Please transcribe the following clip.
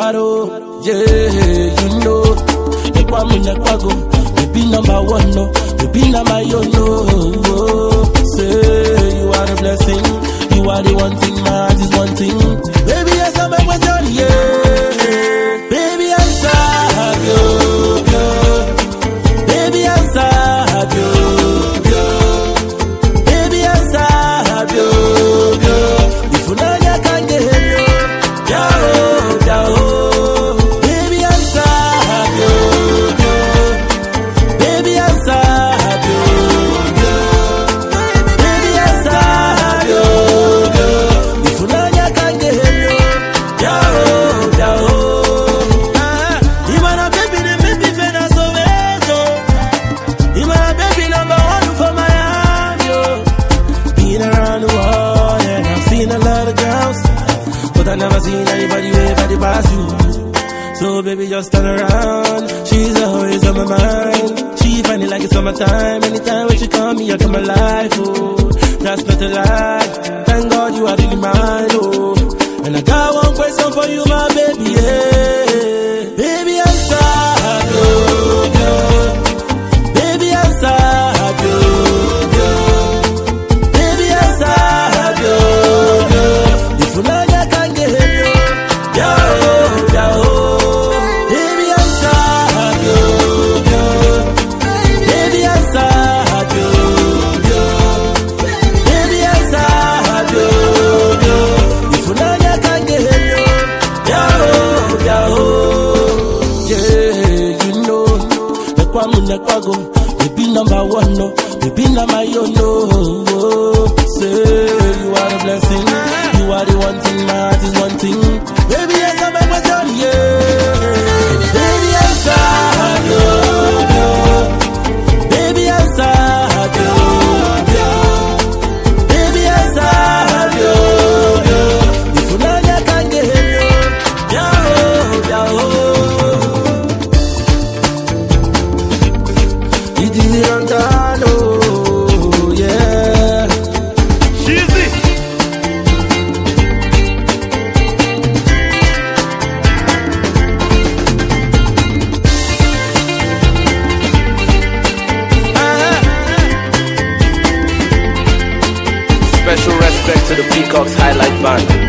Paro, yeah, you know. You be number one, no. You be number one, no. Say you are the blessing, you are the one thing, my heart is one thing. Baby, yes, I'm a question, yeah. Baby, answer, yo. Baby, answer, yo. Baby, answer, yo. If you know you can't get it, yo. I never seen anybody ever pass you. So baby, just turn around. She's always on my mind. She find it like it's summertime. Anytime when she call me, I come alive. Oh, that's not a lie. Thank God you are really mine. Oh, and I got one question for you, my baby. Yeah. Baby, answer, yo. Baby, answer, yo. Baby, answer, yo. If you know you be number one, no. You be number one, no. Say you are the blessing, you are the one thing, my heart is one thing. Baby, yes, I'm a question, yeah. Baby, answer, yo. Baby, answer, yo. Baby, answer, yo. If you know you can't get it, yo. Special respect to the Peacocks Highlight Band.